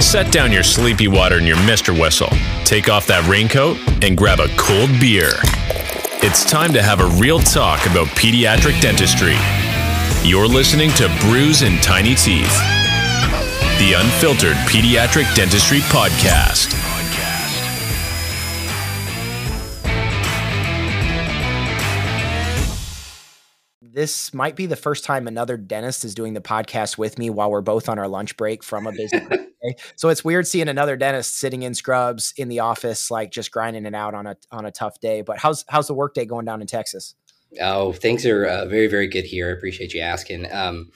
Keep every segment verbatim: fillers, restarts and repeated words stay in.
Set down your sleepy water and your Mister Whistle. Take off that raincoat and grab a cold beer. It's time to have a real talk about pediatric dentistry. You're listening to Brews and Tiny Teeth, the unfiltered pediatric dentistry podcast. This might be the first time another dentist is doing the podcast with me while we're both on our lunch break from a busy day. So it's weird seeing another dentist sitting in scrubs in the office, like just grinding it out on a on a tough day. But how's how's the workday going down in Texas? Oh, things are uh, very, very good here. I appreciate you asking. Um,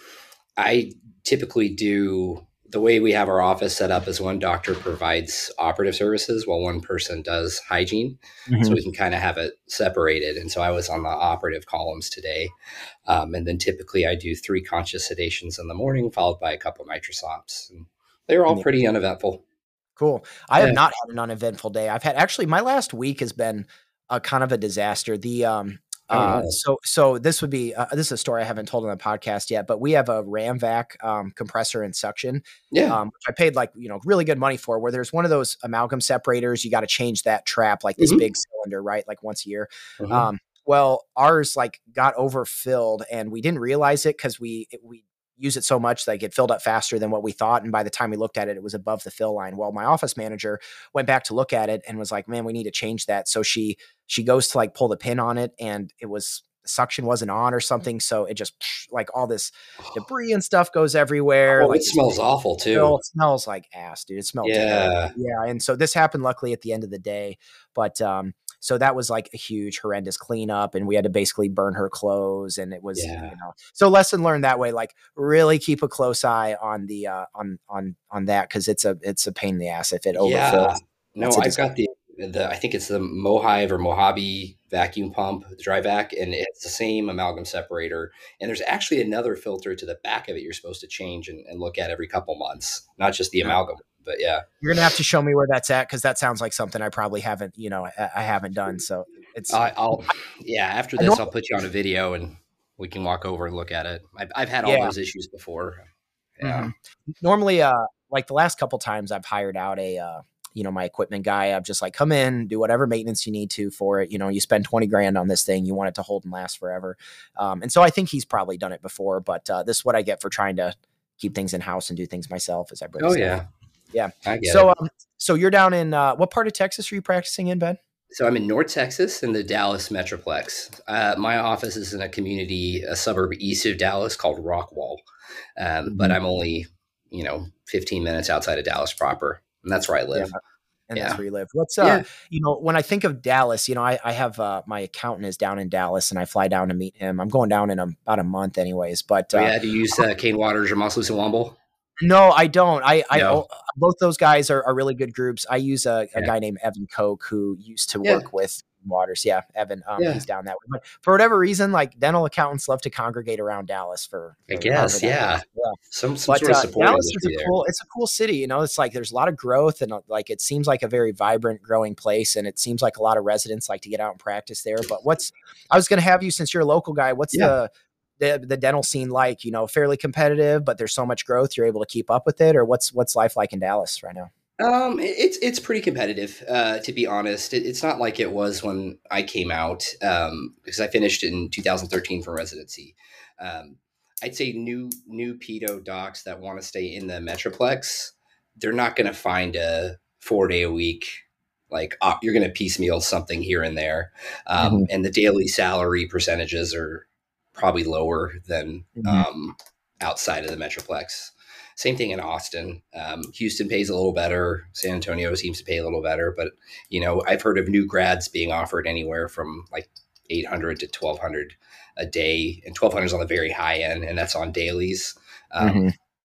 I typically do the way we have our office set up is one doctor provides operative services while one person does hygiene. Mm-hmm. So we can kind of have it separated. And so I was on the operative columns today. Um, and then typically I do three conscious sedations in the morning, followed by a couple of nitrosops. And they're all pretty uneventful. Cool. I yeah. have not had an uneventful day. I've had actually my last week has been a kind of a disaster. The, um, Uh, so, so this would be, uh, this is a story I haven't told on the podcast yet, but we have a Ramvac, um, compressor and suction, yeah. um, which I paid like, you know, really good money for, where there's one of those amalgam separators. You got to change that trap, like this mm-hmm. big cylinder, right? Like once a year. Mm-hmm. Um, well, ours like got overfilled and we didn't realize it cause we, it, we use it so much, like it filled up faster than what we thought. And by the time we looked at it, it was above the fill line. Well, my office manager went back to look at it and was like, man, we need to change that. So she, she goes to like pull the pin on it and it was, the suction wasn't on or something. So it just like all this debris and stuff goes everywhere. Oh, like, it smells awful too. It smells like ass, dude. It smells yeah. terrible. Yeah. And so this happened luckily at the end of the day, but, um, so that was like a huge, horrendous cleanup and we had to basically burn her clothes and it was, yeah. you know, so lesson learned that way, like really keep a close eye on the, uh, on, on, on that. Cause it's a, it's a pain in the ass if it overfills. Yeah. No, I've got the, the, I think it's the Mohive or Mojave vacuum pump, the dry vac, and it's the same amalgam separator. And there's actually another filter to the back of it you're supposed to change and, and look at every couple months, not just the yeah. amalgam. But yeah, you're gonna have to show me where that's at because that sounds like something I probably haven't, you know, I, I haven't done. So it's, uh, I'll, yeah. After this, I'll put you on a video and we can walk over and look at it. I've, I've had all yeah. those issues before. Yeah. Mm-hmm. Normally, uh, like the last couple times I've hired out a, uh, you know, my equipment guy, I've just like, come in, do whatever maintenance you need to for it. You know, you spend twenty grand on this thing, you want it to hold and last forever. Um, and so I think he's probably done it before, but uh, this is what I get for trying to keep things in house and do things myself as I bring Oh stuff. yeah. Yeah. I get so, it. um, so you're down in, uh, what part of Texas are you practicing in, Ben? So I'm in North Texas in the Dallas Metroplex. Uh, my office is in a community, a suburb east of Dallas called Rockwall. Um, mm-hmm. But I'm only, you know, fifteen minutes outside of Dallas proper. And that's where I live. Yeah. And yeah. that's where you live. What's, uh, yeah. you know, when I think of Dallas, you know, I, I have, uh, my accountant is down in Dallas and I fly down to meet him. I'm going down in a, about a month anyways, but, uh, uh, yeah, do you use, uh, Kane Waters or Moss Lewis and Womble? No, I don't. I, I, no. both those guys are, are really good groups. I use a, a yeah. guy named Evan Koch who used to yeah. work with Waters. Yeah. Evan, um, yeah. he's down that way, but for whatever reason, like dental accountants love to congregate around Dallas for, for I guess. Yeah. yeah. Some, some but, sort of uh, support. Dallas is a cool, it's a cool city. You know, it's like, there's a lot of growth and like, it seems like a very vibrant growing place. And it seems like a lot of residents like to get out and practice there, but what's, I was going to have you, since you're a local guy, what's yeah. the, The, the dental scene like, you know, fairly competitive, but there's so much growth, you're able to keep up with it? Or what's what's life like in Dallas right now? Um, it's it's pretty competitive, uh, to be honest. It, it's not like it was when I came out, um, because I finished in two thousand thirteen for residency. Um, I'd say new new pedo docs that want to stay in the Metroplex, they're not going to find a four day a week. Like uh, you're going to piecemeal something here and there, um, mm-hmm. and the daily salary percentages are probably lower than mm-hmm. um, outside of the Metroplex. Same thing in Austin. Um, Houston pays a little better. San Antonio seems to pay a little better. But, you know, I've heard of new grads being offered anywhere from like eight hundred to twelve hundred a day. And twelve hundred is on the very high end, and that's on dailies. Um, mm-hmm.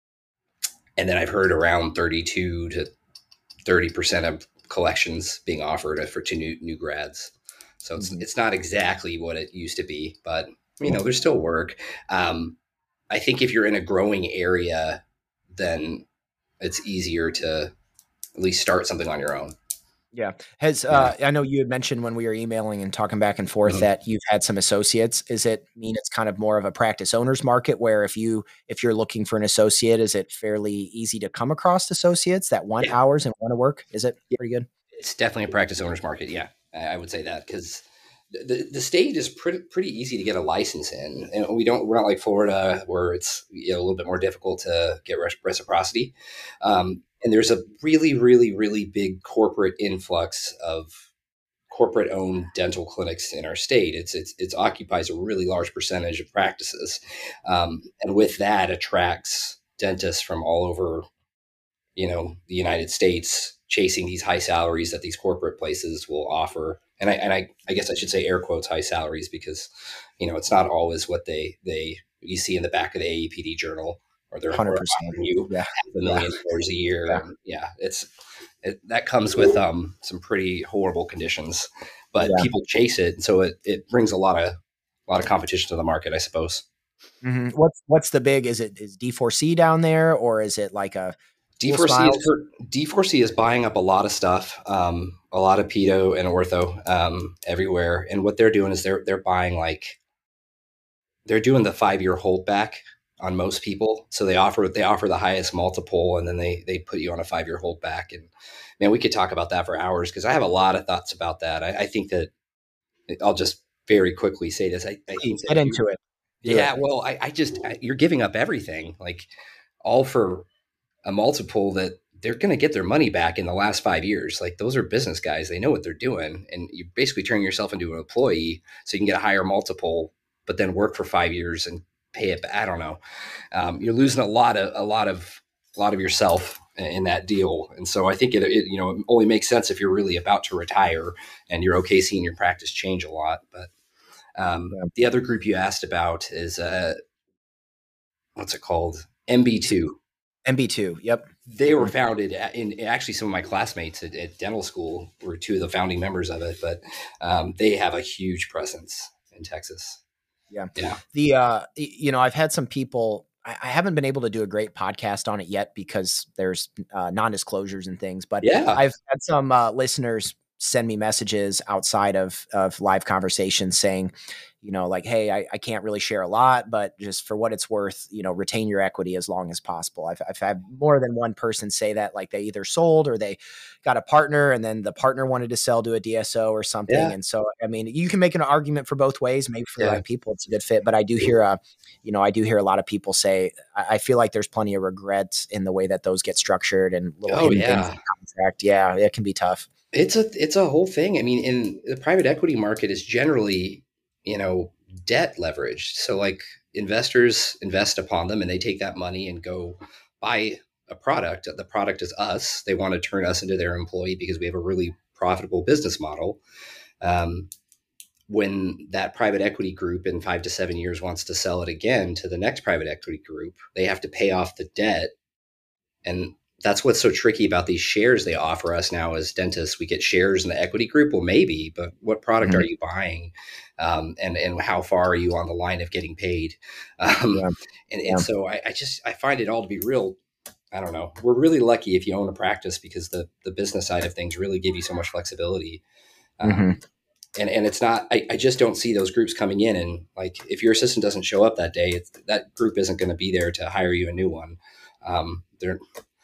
And then I've heard around thirty-two to thirty percent of collections being offered for two new, new grads. So it's, mm-hmm. it's not exactly what it used to be, but you know, there's still work. Um, I think if you're in a growing area, then it's easier to at least start something on your own. Yeah. Has, uh, I know you had mentioned when we were emailing and talking back and forth Mhm. that you've had some associates. Is it mean it's kind of more of a practice owner's market where if you, if you're looking for an associate, is it fairly easy to come across associates that want Yeah. hours and want to work? Is it Yeah. pretty good? It's definitely a practice owner's market. Yeah, I I would say that because the the state is pretty pretty easy to get a license in, and we don't we're not like Florida where it's, you know, a little bit more difficult to get res- reciprocity. Um, and there's a really really really big corporate influx of corporate owned dental clinics in our state. It's it's it occupies a really large percentage of practices, um, and with that attracts dentists from all over, you know, the United States, chasing these high salaries that these corporate places will offer. And I and I, I guess I should say air quotes high salaries because, you know, it's not always what they they you see in the back of the A E P D journal, or they're, or one hundred percent. offering you Yeah. half a Yeah. million dollars a year. Yeah. And yeah, it's it, that comes with um some pretty horrible conditions, but Yeah. people chase it, and so it it brings a lot of a lot of competition to the market, I suppose. Mhm. What's, what's the big, is it, is D four C down there or is it like a D Cool four C is Smiles? hurt- D four C is buying up a lot of stuff, um, a lot of pedo and ortho um, everywhere. And what they're doing is they're they're buying like they're doing the five year holdback on most people. So they offer they offer the highest multiple, and then they they put you on a five year holdback. And man, we could talk about that for hours because I have a lot of thoughts about that. I, I think that I'll just very quickly say this. I, I think Please that get you, into it. Do yeah, it. well, I, I just I, you're giving up everything, like all for a multiple that they're going to get their money back in the last five years. Like those are business guys. They know what they're doing. And you're basically turning yourself into an employee so you can get a higher multiple, but then work for five years and pay it back. I don't know. Um, you're losing a lot of, a lot of, a lot of yourself in that deal. And so I think it, it, you know, it only makes sense if you're really about to retire and you're okay seeing your practice change a lot. But um, Yeah. the other group you asked about is, uh, what's it called? M B two. M B two. Yep. They were Mhm. founded in actually some of my classmates at, at dental school were two of the founding members of it, but um, they have a huge presence in Texas. Yeah. Yeah. The, uh, y- you know, I've had some people, I, I haven't been able to do a great podcast on it yet because there's uh, non-disclosures and things, but Yeah. I've had some uh, listeners send me messages outside of, of live conversations saying, you know, like, hey, I, I can't really share a lot, but just for what it's worth, you know, retain your equity as long as possible. I've, I've had more than one person say that, like they either sold or they got a partner and then the partner wanted to sell to a D S O or something. Yeah. And so, I mean, you can make an argument for both ways. Maybe for the Yeah. right people, it's a good fit, but I do hear, uh, you know, I do hear a lot of people say, I, I feel like there's plenty of regret in the way that those get structured and little Oh, hidden things yeah. in the contract. Yeah. It can be tough. It's a it's a whole thing. I mean, in the private equity market is generally, you know, debt leveraged. So like investors invest upon them and they take that money and go buy a product. The product is us. They want to turn us into their employee because we have a really profitable business model. Um, when that private equity group in five to seven years wants to sell it again to the next private equity group, they have to pay off the debt. And that's what's so tricky about these shares they offer us now as dentists. We get shares in the equity group. Well, maybe, but what product Mhm. are you buying? Um, and, and how far are you on the line of getting paid? Um, Yeah. and, Yeah. and so I, I just, I find it all to be real. I don't know. We're really lucky if you own a practice because the, the business side of things really give you so much flexibility. Um, Mhm. and, and it's not, I, I just don't see those groups coming in. And like, if your assistant doesn't show up that day, it's, that group isn't going to be there to hire you a new one. Um, they're,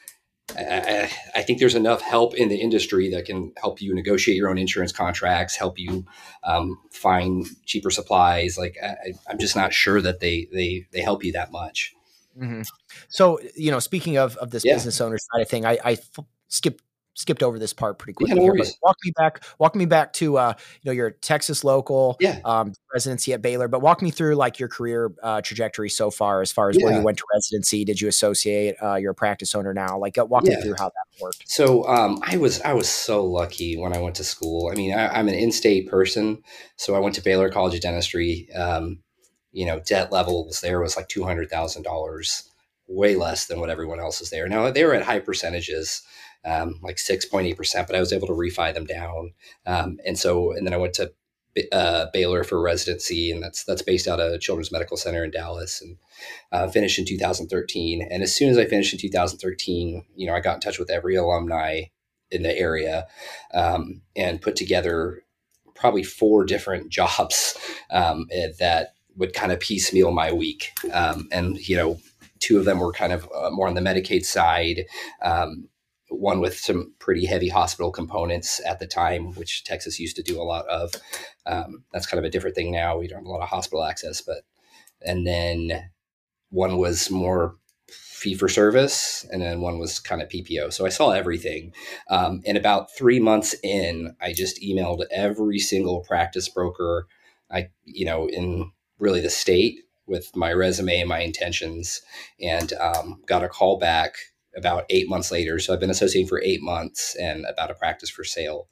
I, I think there's enough help in the industry that can help you negotiate your own insurance contracts, help you um, find cheaper supplies. Like I, I'm just not sure that they they they help you that much. Mhm. So, you know, speaking of, of this Yeah. business owner side of thing, I, I f- skipped skipped over this part pretty Yeah, quickly no here, but worries. walk me back, walk me back to, uh, you know, your Texas local, Yeah. um, residency at Baylor, but walk me through like your career, uh, trajectory so far, as far as where Yeah. you went to residency. Did you associate, uh, you're a practice owner now? Like, uh, walk me Yeah. through how that worked. So um, I was I was so lucky when I went to school. I mean, I, I'm an in-state person, so I went to Baylor College of Dentistry. Um, you know, debt levels there was like two hundred thousand dollars, way less than what everyone else is there. Now they were at high percentages, um, like six point eight percent, but I was able to refi them down. Um, and so, and then I went to uh, Baylor for residency, and that's that's based out of Children's Medical Center in Dallas, and uh, finished in two thousand thirteen. And as soon as I finished in two thousand thirteen, you know, I got in touch with every alumni in the area, um, and put together probably four different jobs um, that would kind of piecemeal my week. Um, and, you know, two of them were kind of uh, more on the Medicaid side, um, one with some pretty heavy hospital components at the time, which Texas used to do a lot of. Um, that's kind of a different thing now. We don't have a lot of hospital access, but, and then one was more fee for service, and then one was kind of P P O. So I saw everything. Um, and about three months in, I just emailed every single practice broker, I, you know, in really the state with my resume and my intentions, and um, got a call back about eight months later. So I've been associating for eight months and about a practice for sale.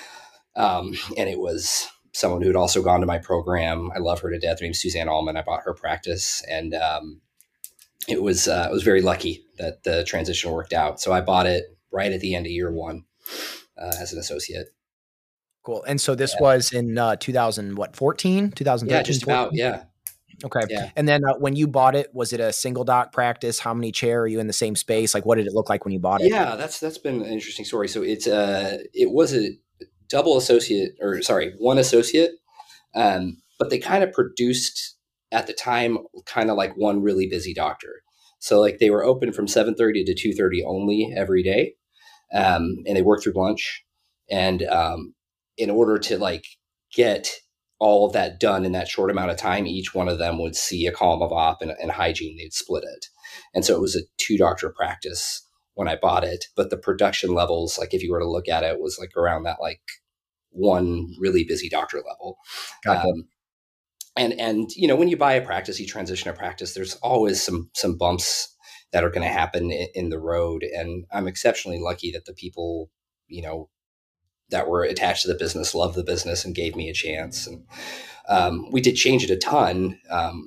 Um, and it was someone who had also gone to my program. I love her to death. Her name's Suzanne Allman. I bought her practice, and um, it was uh, I was very lucky that the transition worked out. So I bought it right at the end of year one uh, as an associate. Cool. And so this yeah. was in uh, two thousand, what, fourteen, two thousand thirteen? Yeah, just about, yeah. Okay. Yeah. And then uh, when you bought it, was it a single doc practice? How many chair? Are you in the same space? Like, what did it look like when you bought it? Yeah, that's that's been an interesting story. So it's uh it was a double associate, or sorry, one associate, um, but they kind of produced at the time kind of like one really busy doctor. So like they were open from seven thirty to two thirty only every day, um, and they worked through lunch. And um, in order to like get all of that done in that short amount of time, each one of them would see a column of op and, and hygiene. They'd split it. And so it was a two doctor practice when I bought it, but the production levels, like if you were to look at it, was like around that like one really busy doctor level. Gotcha. Um, and, and, you know, when you buy a practice, you transition a practice, there's always some, some bumps that are going to happen in, in the road. And I'm exceptionally lucky that the people, you know, that were attached to the business loved the business and gave me a chance. And um, we did change it a ton. Um,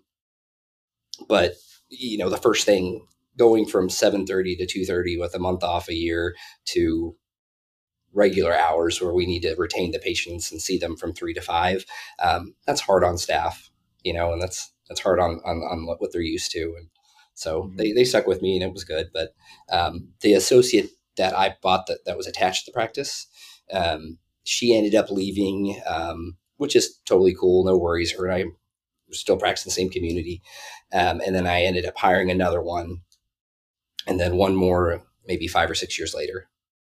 but, you know, the first thing, going from seven thirty to two thirty with a month off a year to regular hours where we need to retain the patients and see them from three to five, um, that's hard on staff, you know, and that's that's hard on on, on what they're used to. And so mm-hmm. they, they stuck with me, and it was good. But um, the associate that I bought that, that was attached to the practice, um, she ended up leaving, um, which is totally cool. No worries. Her and I were still practicing the same community. Um, and then I ended up hiring another one, and then one more, maybe five or six years later.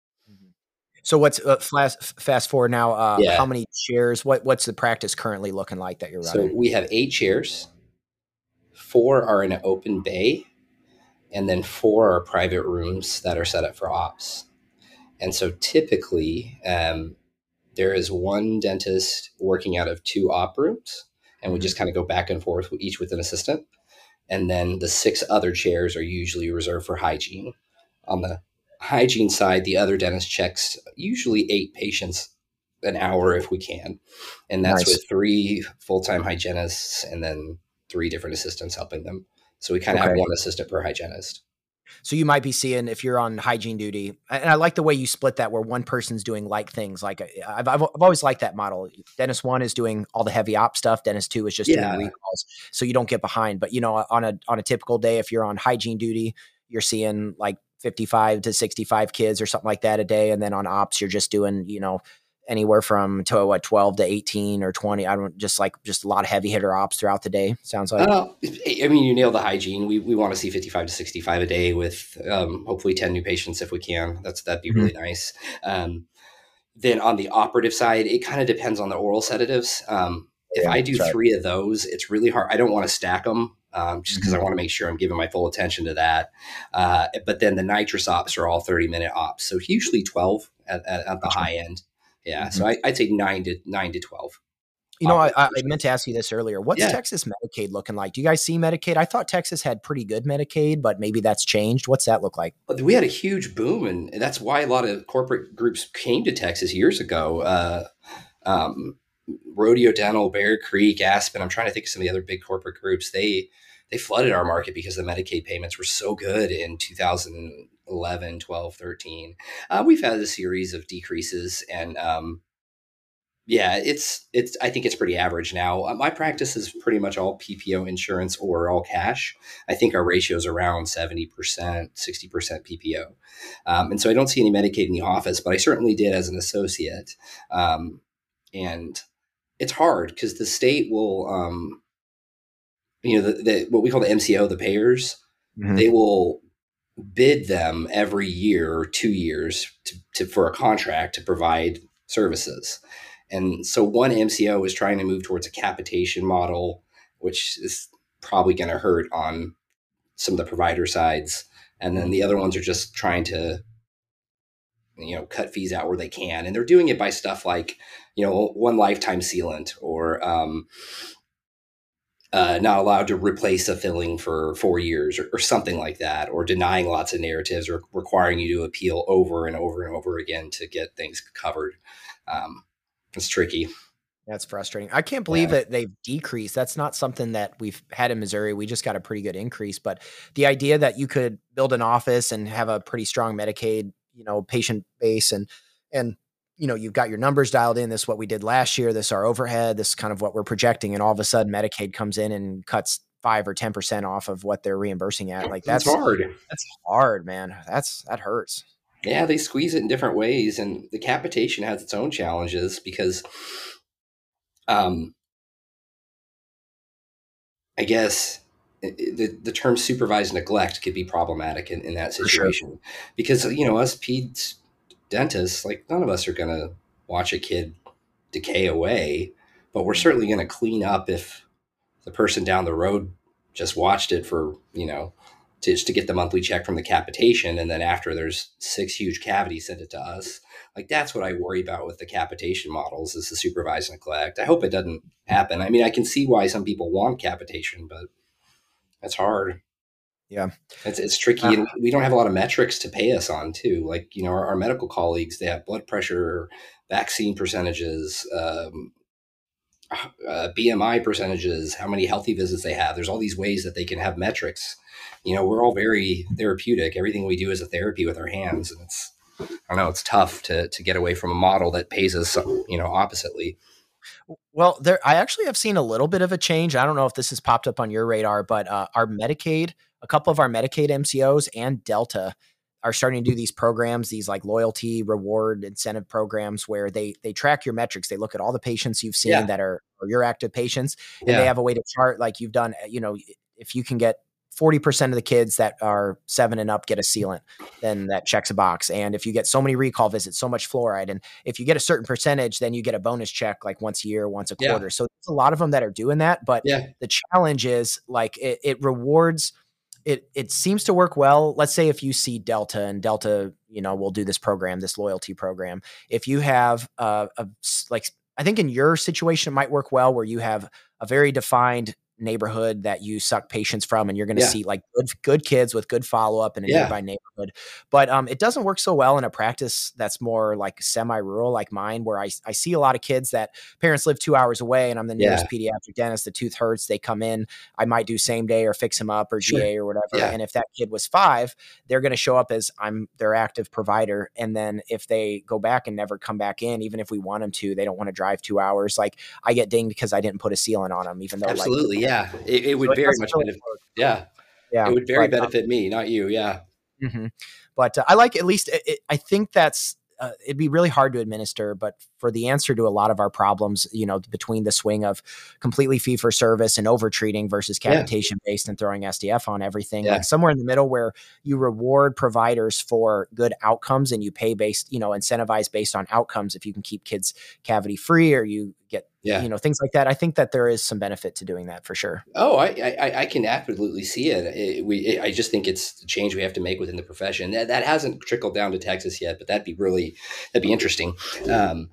So what's uh, fast, fast forward now? Uh, yeah. How many chairs? What What's the practice currently looking like that you're running? So we have eight chairs. Four are in an open bay, and then four are private rooms that are set up for ops. And so typically um, there is one dentist working out of two op rooms, and we just kind of go back and forth, each with an assistant. And then the six other chairs are usually reserved for hygiene. On the hygiene side, the other dentist checks usually eight patients an hour if we can. And that's nice. With three full-time hygienists and then three different assistants helping them. So we kind of okay. have one assistant per hygienist. So you might be seeing, if you're on hygiene duty, and I like the way you split that, where one person's doing like things. Like I've, I've, I've always liked that model. Dentist one is doing all the heavy op stuff. Dentist two is just yeah. doing recalls. So you don't get behind. But you know, on a, on a typical day, if you're on hygiene duty, you're seeing like fifty-five to sixty-five kids or something like that a day. And then on ops, you're just doing, you know, anywhere from to what, twelve to eighteen or twenty. I don't just like just a lot of heavy hitter ops throughout the day. Sounds like, uh, I mean, you nailed the hygiene. We, we want to see fifty-five to sixty-five a day with um, hopefully ten new patients if we can. That's, that'd be mm-hmm. really nice. Um, then on the operative side, it kind of depends on the oral sedatives. Um, if yeah, I do three of those, it's really hard. I don't want to stack them. Um, just because mm-hmm. I want to make sure I'm giving my full attention to that. Uh, but then the nitrous ops are all thirty minute ops. So usually twelve at, at, at the gotcha. high end. Yeah. Mm-hmm. So I, I'd say nine to nine to twelve. You know, I, I meant to ask you this earlier. What's yeah. Texas Medicaid looking like? Do you guys see Medicaid? I thought Texas had pretty good Medicaid, but maybe that's changed. What's that look like? We had a huge boom, and that's why a lot of corporate groups came to Texas years ago. Uh, um, Rodeo Dental, Bear Creek, Aspen. I'm trying to think of some of the other big corporate groups. They they flooded our market because the Medicaid payments were so good in two thousand eleven, twelve, thirteen. Uh, we've had a series of decreases, and um, Yeah, it's it's. I think it's pretty average now. Uh, My practice is pretty much all P P O insurance or all cash. I think our ratio is around seventy percent, sixty percent P P O, um, and so I don't see any Medicaid in the office, but I certainly did as an associate. Um, and it's hard because the state will, um, you know, the, the what we call the M C O, the payers, Mhm. they will bid them every year or two years to, to for a contract to provide services. And so one M C O is trying to move towards a capitation model, which is probably going to hurt on some of the provider sides. And then the other ones are just trying to, you know, cut fees out where they can. And they're doing it by stuff like, you know, one lifetime sealant or um, uh, not allowed to replace a filling for four years or, or something like that, or denying lots of narratives or requiring you to appeal over and over and over again to get things covered. Um, it's tricky. That's frustrating. I can't believe Yeah. that they've decreased. That's not something that we've had in Missouri. We just got a pretty good increase, but the idea that you could build an office and have a pretty strong Medicaid, you know, patient base and, and, you know, you've got your numbers dialed in. This is what we did last year. This is our overhead. This is kind of what we're projecting. And all of a sudden Medicaid comes in and cuts five or ten percent off of what they're reimbursing at. Like It's that's, hard. that's hard, man. That's, that hurts. Yeah, they squeeze it in different ways, and the capitation has its own challenges because, um, I guess the the term supervised neglect could be problematic in, in that For sure. situation because you know us peds dentists, like none of us are going to watch a kid decay away, but we're certainly going to clean up if the person down the road just watched it for, you know, to, just to get the monthly check from the capitation. And then after there's six huge cavities, send it to us. Like that's what I worry about with the capitation models is the supervised neglect. I hope it doesn't happen. I mean, I can see why some people want capitation, but that's hard. Yeah. It's, it's tricky. Uh, And we don't have a lot of metrics to pay us on too. Like, you know, our, our medical colleagues, they have blood pressure, vaccine percentages, um, uh, B M I percentages, how many healthy visits they have. There's all these ways that they can have metrics. You know, we're all very therapeutic. Everything we do is a therapy with our hands, and it's I don't know, it's tough to to get away from a model that pays us, you know, oppositely. Well, there, I actually have seen a little bit of a change. I don't know if this has popped up on your radar, but uh, our Medicaid, a couple of our Medicaid M C Os and Delta are starting to do these programs, these like loyalty reward incentive programs where they they track your metrics. They look at all the patients you've seen Yeah, that are, are your active patients, and they yeah, have a way to chart like you've done. You know, if you can get forty percent of the kids that are seven and up get a sealant, then that checks a box. And if you get so many recall visits, so much fluoride, and if you get a certain percentage, then you get a bonus check like once a year, once a yeah, quarter. So there's a lot of them that are doing that. But yeah, the challenge is like it, it rewards it it seems to work well. Let's say if you see Delta and Delta, you know, will do this program, this loyalty program. If you have uh, a like, I think in your situation it might work well where you have a very defined neighborhood that you suck patients from, and you're going to yeah, see like good good kids with good follow up in a yeah, nearby neighborhood. But um, it doesn't work so well in a practice that's more like semi rural, like mine, where I I see a lot of kids that parents live two hours away, and I'm the yeah. nearest pediatric dentist. The tooth hurts, they come in. I might do same day or fix him up or Sure. G A or whatever. Yeah, And if that kid was five, they're going to show up as I'm their active provider. And then if they go back and never come back in, even if we want them to, they don't want to drive two hours. Like I get dinged because I didn't put a sealant on them, even though like, absolutely. Yeah, it, it so would it very doesn't much really benefit. work. Yeah, it Yeah. would very But um, benefit me, not you. Yeah, mhm. But uh, I like at least it, it, I think that's uh, it'd be really hard to administer, but for the answer to a lot of our problems, you know, between the swing of completely fee for service and over treating versus yeah, capitation based and throwing S D F on everything, yeah. like somewhere in the middle where you reward providers for good outcomes and you pay based, you know, incentivize based on outcomes. If you can keep kids cavity free or you get, Yeah. you know, things like that. I think that there is some benefit to doing that for sure. Oh, I, I, I can absolutely see it. It- we, it- I just think it's a change we have to make within the profession. That, that hasn't trickled down to Texas yet, but that'd be really, that'd be interesting. Um,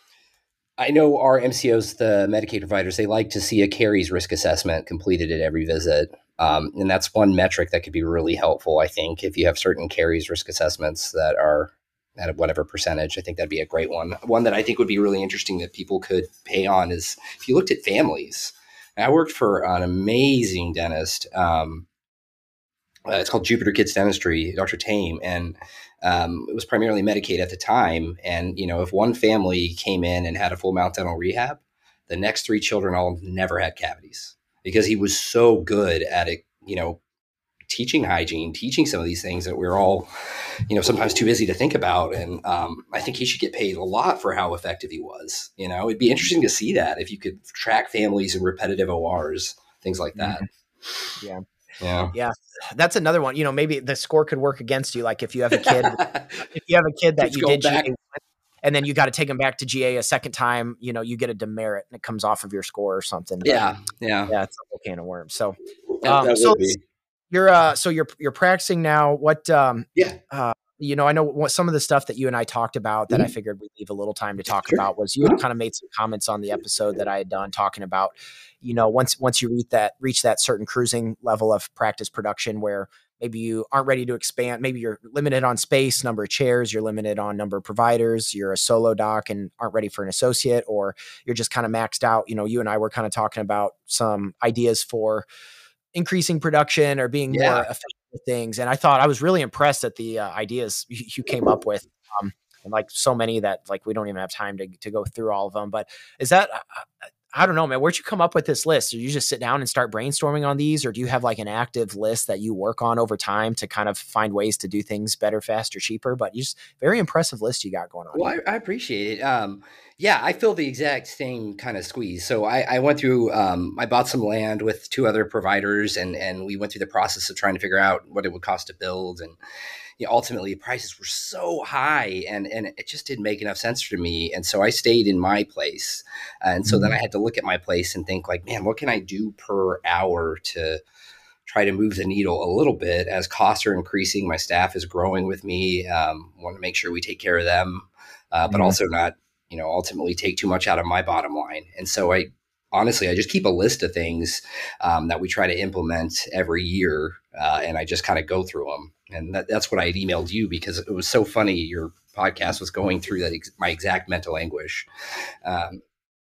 I know our M C Os, the Medicaid providers, they like to see a caries risk assessment completed at every visit. Um, and that's one metric that could be really helpful, I think, if you have certain caries risk assessments that are at whatever percentage. I think that'd be a great one. One that I think would be really interesting that people could pay on is if you looked at families. I worked for an amazing dentist um, uh, it's called Jupiter Kids Dentistry, Doctor Tame, and um, it was primarily Medicaid at the time. And you know, if one family came in and had a full mouth dental rehab, the next three children all never had cavities because he was so good at it. You know, teaching hygiene, teaching some of these things that we're all, you know, sometimes too busy to think about. And um, I think he should get paid a lot for how effective he was. You know, it'd be interesting to see that if you could track families in repetitive O Rs, things like that. Yeah. Yeah. Yeah. That's another one. You know, maybe the score could work against you. Like if you have a kid, if you have a kid that It's you going did G A back. and then you got to take them back to G A a second time, you know, you get a demerit and it comes off of your score or something. But Yeah. Yeah. yeah, it's a whole can of worms. So, That, um, that so would be. you're, uh, so you're, you're practicing now. What, um, Yeah. uh, you know, I know what some of the stuff that you and I talked about that Mhm. I figured we'd leave a little time to talk Sure. about was you had kind of made some comments on the episode that I had done talking about, you know, once, once you reach that, reach that certain cruising level of practice production where maybe you aren't ready to expand, maybe you're limited on space, number of chairs, you're limited on number of providers, you're a solo doc and aren't ready for an associate, or you're just kind of maxed out. You know, you and I were kind of talking about some ideas for increasing production or being Yeah. more efficient with things. And I thought I was really impressed at the uh, ideas you, you came up with. Um, and like so many that like, we don't even have time to, to go through all of them, but is that, uh, I don't know, man, where'd you come up with this list? Do you just sit down and start brainstorming on these, or do you have like an active list that you work on over time to kind of find ways to do things better, faster, cheaper? But you just very impressive list you got going on. Well, I, I appreciate it. Um, yeah, I feel the exact same kind of squeeze. So I, I went through, um, I bought some land with two other providers, and and we went through the process of trying to figure out what it would cost to build. And you know, ultimately, prices were so high, and and it just didn't make enough sense for me. And so I stayed in my place. And so then I had to look at my place and think like, man, what can I do per hour to try to move the needle a little bit as costs are increasing. My staff is growing with me. Um, want to make sure we take care of them, uh, but Mhm. also not, you know, ultimately take too much out of my bottom line. And so I honestly, I just keep a list of things um, that we try to implement every year. Uh, and I just kind of go through them. And that, that's what I had emailed you because it was so funny. Your podcast was going through that ex- my exact mental anguish. Um,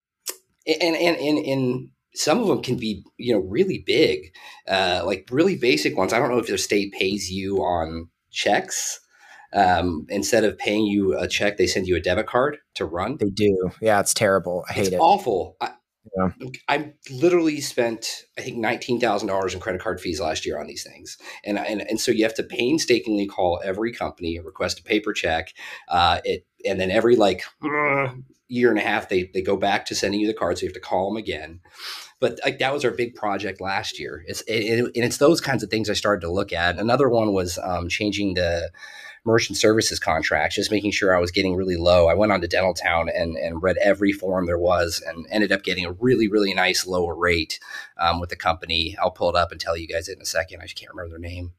and, and, and, and, some of them can be, you know, really big, uh, like really basic ones. I don't know if the state pays you on checks. Um, instead of paying you a check, they send you a debit card to run. They do. Yeah, it's terrible. I hate it's it. awful. I, Yeah. I literally spent, I think, nineteen thousand dollars in credit card fees last year on these things. And, and, and so you have to painstakingly call every company, request a paper check. Uh, it, and then every like year and a half, they, they go back to sending you the card. So you have to call them again. But like that was our big project last year. It's it, and it's those kinds of things I started to look at. Another one was um, changing the merchant services contracts, just making sure I was getting really low. I went on to Dentaltown and and read every form there was, and ended up getting a really really nice lower rate um, with the company. I'll pull it up and tell you guys it in a second. I just can't remember their name.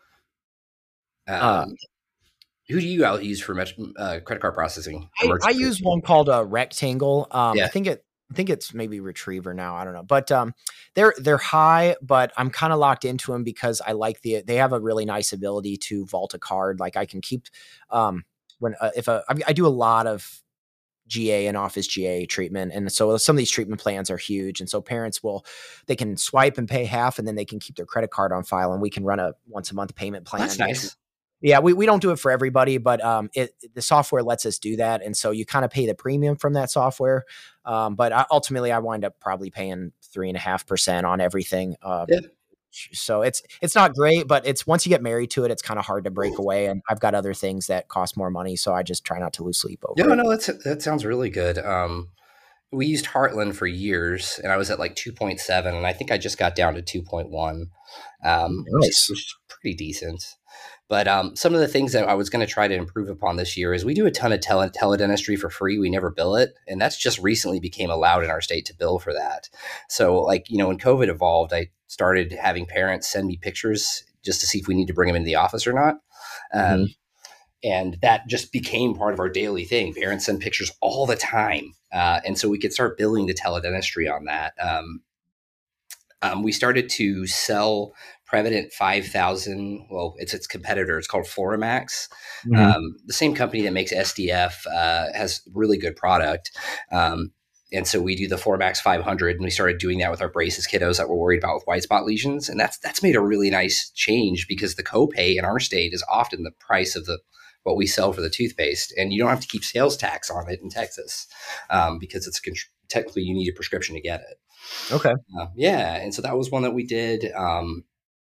Um, Uh, who do you all use for uh, credit card processing? I, I use one called a Rectangle. Um, Yeah. I think it. I think it's maybe Retriever now. I don't know, but um, they're they're high, but I'm kind of locked into them because I like the. They have a really nice ability to vault a card. Like I can keep um when uh, if a I, I do a lot of G A and office G A treatment, and so some of these treatment plans are huge, and so parents will they can swipe and pay half, and then they can keep their credit card on file, and we can run a once a month payment plan. That's nice. Yeah, we, we don't do it for everybody, but um, it the software lets us do that, and so you kind of pay the premium from that software. Um, but I, ultimately, I wind up probably paying three and a half percent on everything. Uh, Yeah. So it's it's not great, but it's once you get married to it, it's kind of hard to break away. And I've got other things that cost more money, so I just try not to lose sleep over No, it. no, that's that sounds really good. Um, we used Heartland for years, and I was at like two point seven, and I think I just got down to two point one, um, which, is, Nice. which is pretty decent. But um, some of the things that I was going to try to improve upon this year is we do a ton of tele- teledentistry for free. We never bill it. And that's just recently became allowed in our state to bill for that. So like, you know, when COVID evolved, I started having parents send me pictures just to see if we need to bring them into the office or not. Um, Mhm. And that just became part of our daily thing. Parents send pictures all the time. Uh, and so we could start billing the teledentistry on that. Um, um, we started to sell Prevident five thousand. Well, it's its competitor. It's called Floramax. Mhm. Um, the same company that makes S D F uh, has really good product. Um, and so we do the Formax five hundred, and we started doing that with our braces kiddos that were worried about with white spot lesions. And that's that's made a really nice change because the copay in our state is often the price of the what we sell for the toothpaste, and you don't have to keep sales tax on it in Texas um, because it's technically you need a prescription to get it. Okay. Uh, yeah, and so that was one that we did. Um,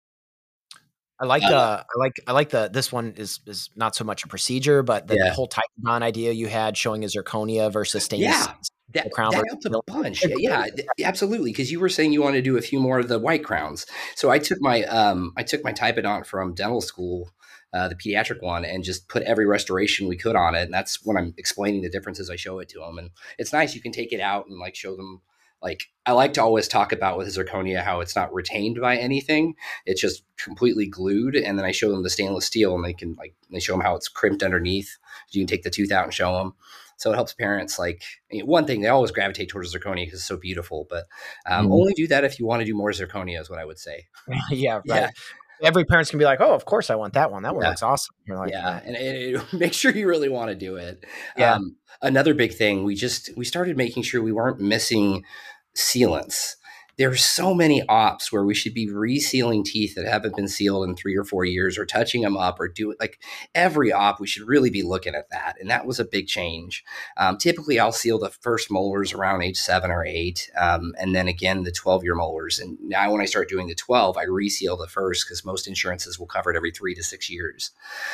I like uh, uh, I like I like the this one is is not so much a procedure, but the yeah. whole Typhon idea you had showing a zirconia versus stainless. Yeah, that, crown that helped a bunch. Yeah, yeah, absolutely. Because you were saying you wanted to do a few more of the white crowns. So I took my um I took my Typodont from dental school, uh, the pediatric one, and just put every restoration we could on it. And that's when I'm explaining the differences. I show it to them, and it's nice. You can take it out and like show them. Like I like to always talk about with zirconia how it's not retained by anything; it's just completely glued. And then I show them the stainless steel, and they can like they show them how it's crimped underneath. You can take the tooth out and show them. So it helps parents. Like one thing, they always gravitate towards zirconia because it's so beautiful. But um, mm. only do that if you want to do more zirconia, is what I would say. yeah, right. Yeah. Every parent's can be like, "Oh, of course I want that one. That one yeah. looks awesome." You're like, yeah, and it, it, make sure you really want to do it. Yeah. Um, another big thing, we just we started making sure we weren't missing sealants. There are so many ops where we should be resealing teeth that haven't been sealed in three or four years, or touching them up, or do it like every op. We should really be looking at that, and that was a big change. Um, typically, I'll seal the first molars around age seven or eight, um, and then again the twelve-year molars. And now, when I start doing the twelve, I reseal the first because most insurances will cover it every three to six years.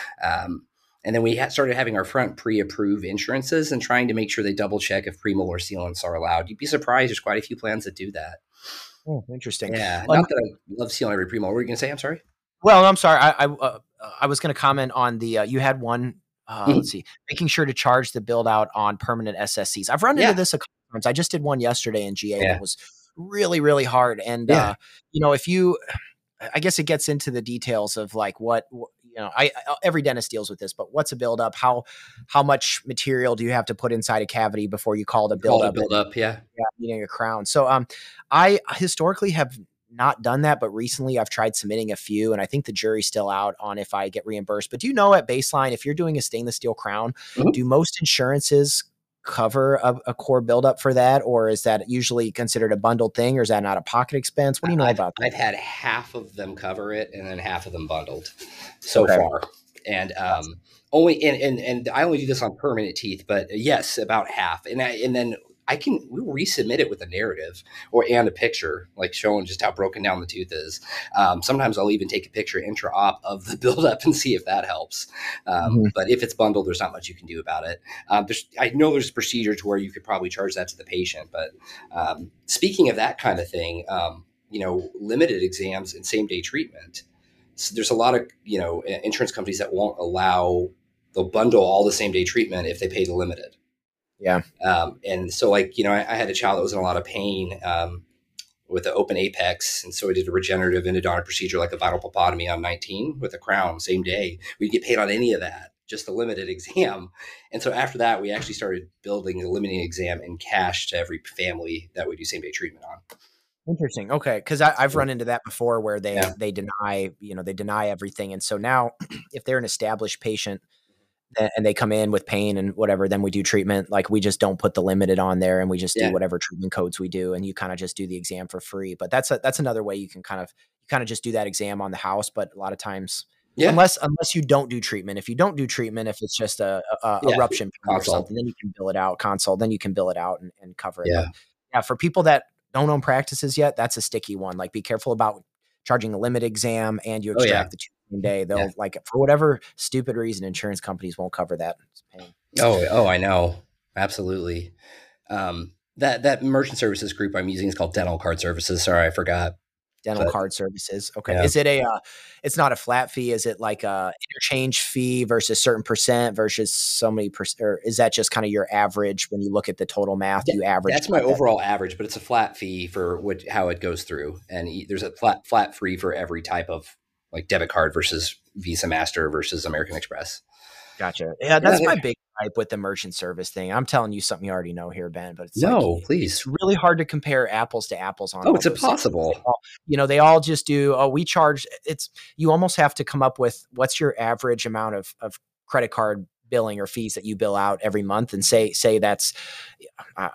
Um, And then we ha- started having our front pre-approved insurances and trying to make sure they double check if premolar sealants are allowed. You'd be surprised. There's quite a few plans that do that. Oh, interesting. Yeah. Well, not that I love sealing every premolar. What were you going to say? I'm sorry. Well, I'm sorry. I I, uh, I was going to comment on the, uh, you had one, uh, Mhm. let's see, making sure to charge the build out on permanent S S Cs. I've run Yeah. into this a couple times. I just did one yesterday in G A Yeah. that was really, really hard. And, Yeah. uh, you know, if you, I guess it gets into the details of like what, you know, I, I every dentist deals with this, but what's a buildup? How how much material do you have to put inside a cavity before you call it a buildup? Build up, yeah. Yeah, needing a crown. So um, I historically have not done that, but recently I've tried submitting a few, and I think the jury's still out on if I get reimbursed. But do you know at baseline, if you're doing a stainless steel crown, Mhm. do most insurances cover a, a core buildup for that, or is that usually considered a bundled thing, or is that not a pocket expense? What do you know I've, about that? I've had half of them cover it and then half of them bundled so Okay. far. And um, only and, and and I only do this on permanent teeth, but yes, about half. And I, and then I can we'll resubmit it with a narrative or and a picture, like showing just how broken down the tooth is. Um, sometimes I'll even take a picture intra-op of the buildup and see if that helps. Um, Mhm. But if it's bundled, there's not much you can do about it. Um, there's, I know there's procedures where you could probably charge that to the patient. But um, speaking of that kind of thing, um, you know, limited exams and same day treatment. So there's a lot of, you know, insurance companies that won't allow, they'll bundle all the same day treatment if they pay the limited. Yeah. Um, and so like, you know, I, I had a child that was in a lot of pain um, with the open apex. And so I did a regenerative endodontic procedure, like a vinyl pulpotomy on nineteen with a crown, same day. We didn't get paid on any of that, just a limited exam. And so after that, we actually started building a limited exam in cash to every family that we do same day treatment on. Interesting. Okay. Cause I, I've run into that before where they, Yeah. they deny, you know, they deny everything. And so now if they're an established patient a- and they come in with pain and whatever, then we do treatment. Like we just don't put the limited on there and we just Yeah. do whatever treatment codes we do. And you kind of just do the exam for free. But that's a, that's another way you can kind of, you kind of just do that exam on the house. But a lot of times, Yeah. unless, unless you don't do treatment, if you don't do treatment, if it's just a, a, a Yeah. eruption pain or Consult. something, then you can bill it out consult, then you can bill it out and, and cover it. Yeah. But yeah. For people that don't own practices yet, that's a sticky one. Like be careful about charging a limit exam and you Oh, extract yeah. the tooth same day. They'll Yeah. like for whatever stupid reason, insurance companies won't cover that. It's a pain. Oh, oh, I know. Absolutely. Um, that, that merchant services group I'm using is called Dental Card Services. Sorry, I forgot. Dental But- card services. Okay. Yeah. Is it a, uh, it's not a flat fee. Is it like a interchange fee versus certain percent versus so many percent, or is that just kind of your average when you look at the total math, you average? That's my that? overall average, but it's a flat fee for what, how it goes through. And e- there's a flat, flat fee for every type of like debit card versus Visa, Master versus American Express. Gotcha. Yeah. That's Yeah, my they- big gripe with the merchant service thing. I'm telling you something you already know here, Ben, but it's No, like, please. it's really hard to compare apples to apples on Oh, all it's those things. impossible. They all- You know, they all just do, oh, we charge it's, you almost have to come up with what's your average amount of, of credit card billing or fees that you bill out every month and say, say that's uh,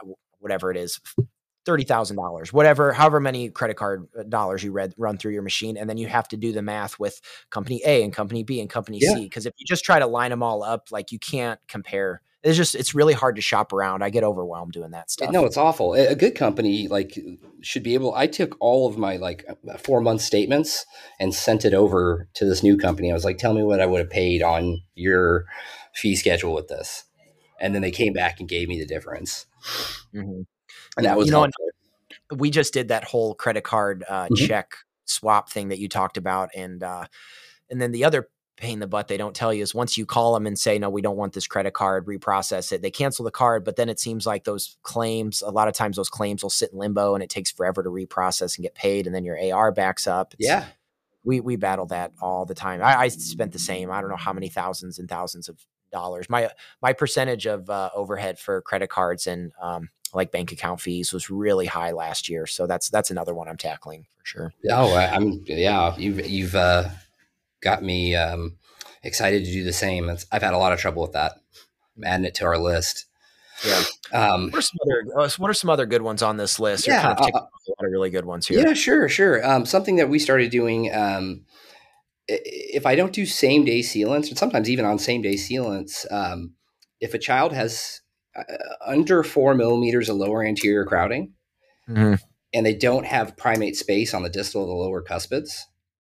whatever it is, thirty thousand dollars, whatever, however many credit card dollars you read, run through your machine. And then you have to do the math with company A and company B and company yeah. C. Cause if you just try to line them all up, like you can't compare. It's just, it's really hard to shop around. I get overwhelmed doing that stuff. No, it's awful. A good company like should be able, I took all of my like four month statements and sent it over to this new company. I was like, tell me what I would have paid on your fee schedule with this. And then they came back and gave me the difference. Mm-hmm. And that was, you know, we just did that whole credit card uh, mm-hmm. check swap thing that you talked about. And, uh, and then the other pain in the butt they don't tell you is once you call them and say, no, we don't want this credit card, reprocess it, they cancel the card. But then it seems like those claims, a lot of times those claims will sit in limbo and it takes forever to reprocess and get paid. And then your A R backs up. It's, yeah. We, we battle that all the time. I, I spent the same, I don't know how many thousands and thousands of dollars. My, my percentage of uh, overhead for credit cards and um, like bank account fees was really high last year. So that's, that's another one I'm tackling for sure. Oh, I'm yeah. You've, you've, uh, got me um, excited to do the same. It's, I've had a lot of trouble with that. I'm adding it to our list. Yeah. Um, what, are some other, what are some other good ones on this list? Yeah, You're kind of uh, a lot of really good ones here. Yeah, sure, sure. Um, something that we started doing, um, if I don't do same day sealants, and sometimes even on same day sealants, um, if a child has uh, under four millimeters of lower anterior crowding, mm-hmm. and they don't have primate space on the distal of the lower cuspids,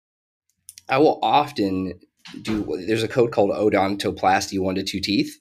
I will often do, there's a code called odontoplasty one to two teeth.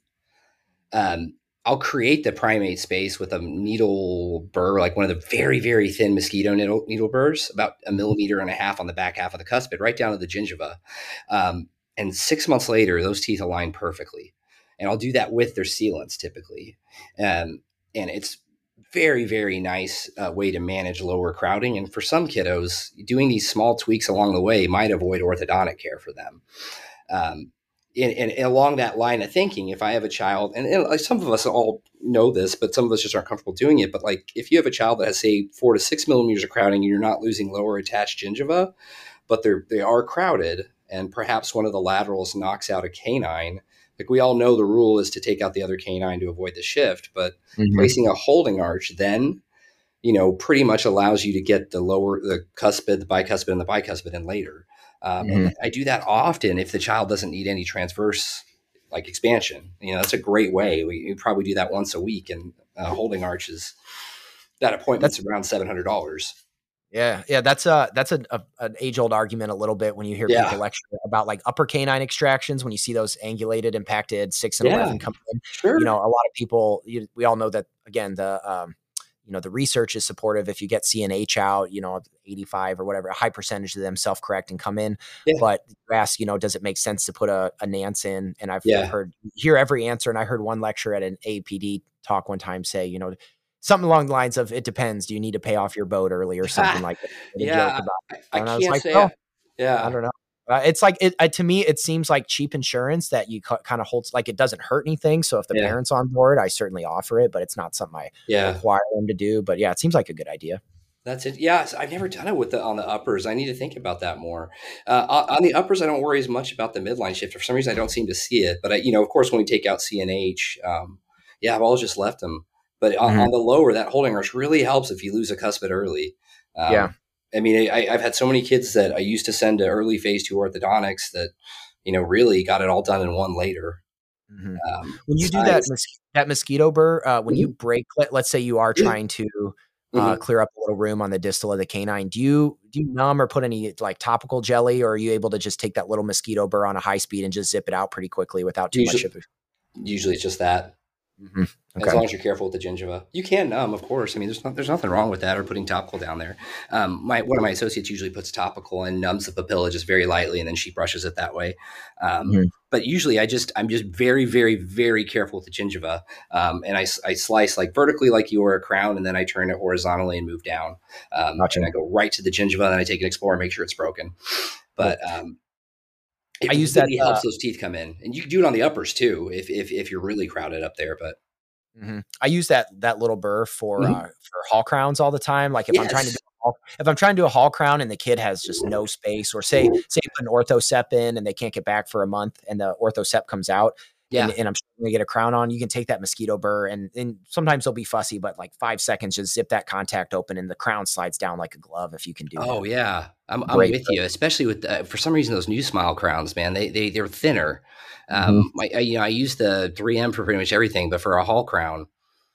Um, I'll create the primate space with a needle burr, like one of the very, very thin mosquito needle, needle burrs, about a millimeter and a half on the back half of the cuspid, right down to the gingiva. Um, and six months later, those teeth align perfectly. And I'll do that with their sealants typically. Um, and it's very, very nice uh, way to manage lower crowding. And for some kiddos, doing these small tweaks along the way might avoid orthodontic care for them. Um, and, and, and along that line of thinking, if I have a child, and, and like some of us all know this, but some of us just aren't comfortable doing it. But like if you have a child that has, say, four to six millimeters of crowding, and you're not losing lower attached gingiva, but they're, they are crowded, and perhaps one of the laterals knocks out a canine, like we all know the rule is to take out the other canine to avoid the shift, but mm-hmm. placing a holding arch then, you know, pretty much allows you to get the lower, the cuspid, the bicuspid, and the bicuspid in later. Um, mm-hmm. And I do that often if the child doesn't need any transverse like expansion. You know, that's a great way. We, we probably do that once a week, and uh, holding arches, that appointment's that's around seven hundred dollars. Yeah. Yeah. That's a, that's a, a an age old argument a little bit when you hear yeah. people lecture about like upper canine extractions, when you see those angulated, impacted six and yeah. eleven come in, sure. you know, a lot of people, you, we all know that again, the, um, you know, the research is supportive. If you get C N H out, you know, eighty-five or whatever, a high percentage of them self-correct and come in, yeah. but you ask, you know, does it make sense to put a, a Nance in? And I've yeah. heard, hear every answer. And I heard one lecture at an A P D talk one time say, you know, something along the lines of, it depends. Do you need to pay off your boat early or something like that? Yeah. I, I, I can't like, say oh, it. Yeah. I don't know. Uh, it's like, it, uh, to me, it seems like cheap insurance that you ca- kind of holds, like it doesn't hurt anything. So if the yeah. parent's on board, I certainly offer it, but it's not something I yeah. require them to do. But yeah, it seems like a good idea. That's it. Yeah. I've never done it with the, on the uppers. I need to think about that more. Uh, on the uppers, I don't worry as much about the midline shift. For some reason, I don't seem to see it, but I, you know, of course, when we take out C N H, um, yeah, I've always just left them. But on, mm-hmm. on the lower, that holding arch really helps if you lose a cuspid early. Um, yeah. I mean, I, I've had so many kids that I used to send to early phase two orthodontics that, you know, really got it all done in one later. Mm-hmm. Um, when you do that, mos- that mosquito burr, uh, when mm-hmm. you break, let, let's say you are trying to uh, mm-hmm. clear up a little room on the distal of the canine, do you, do you numb or put any like topical jelly, or are you able to just take that little mosquito burr on a high speed and just zip it out pretty quickly without too usually, much of it? Usually it's just that. Mm-hmm. Okay. As long as you're careful with the gingiva, you can numb, of course. I mean, there's not, there's nothing wrong with that, or putting topical down there. Um, my one of my associates usually puts topical and numbs the papilla just very lightly, and then she brushes it that way. Um, mm-hmm. But usually, I just I'm just very, very, very careful with the gingiva, um, and I, I slice like vertically like you were a crown, and then I turn it horizontally and move down. Um, gotcha. And I go right to the gingiva, and then I take an Explorer and make sure it's broken. But um, it I use really that helps uh, those teeth come in, and you can do it on the uppers too if if if you're really crowded up there, but. Mm-hmm. I use that that little burr for mm-hmm. uh, for hall crowns all the time. Like if yes. I'm trying to do a hall, if I'm trying to do a hall crown and the kid has just no space, or say say you put an orthosep in and they can't get back for a month and the orthosep comes out, Yeah. and, and I'm going to get a crown on, you can take that mosquito burr and, and sometimes they'll be fussy, but like five seconds, just zip that contact open and the crown slides down like a glove if you can do Oh that. yeah. I'm, I'm Great. with you, especially with, uh, for some reason, those new Smile crowns, man, they, they, they're thinner. Mhm. Um, I, I, you know, I use the three M for pretty much everything, but for a Hall crown,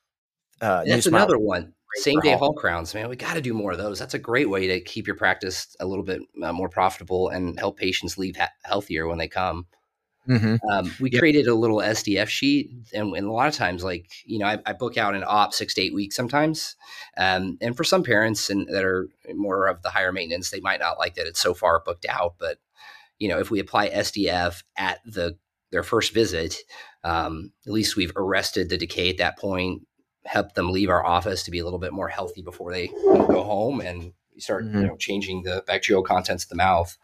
Uh, that's New Smile another is one. great Same for day Hall. Hall crowns, man. We got to do more of those. That's a great way to keep your practice a little bit uh, more profitable and help patients leave ha- healthier when they come. Mhm. Um, we Yeah. created a little S D F sheet, and, and a lot of times, like, you know, I, I book out an op six to eight weeks sometimes. Um, and for some parents and that are more of the higher maintenance, they might not like that it's so far booked out. But, you know, if we apply S D F at the their first visit, um, at least we've arrested the decay at that point, help them leave our office to be a little bit more healthy before they you know, go home, and you start, Mhm. you know, changing the bacterial contents of the mouth.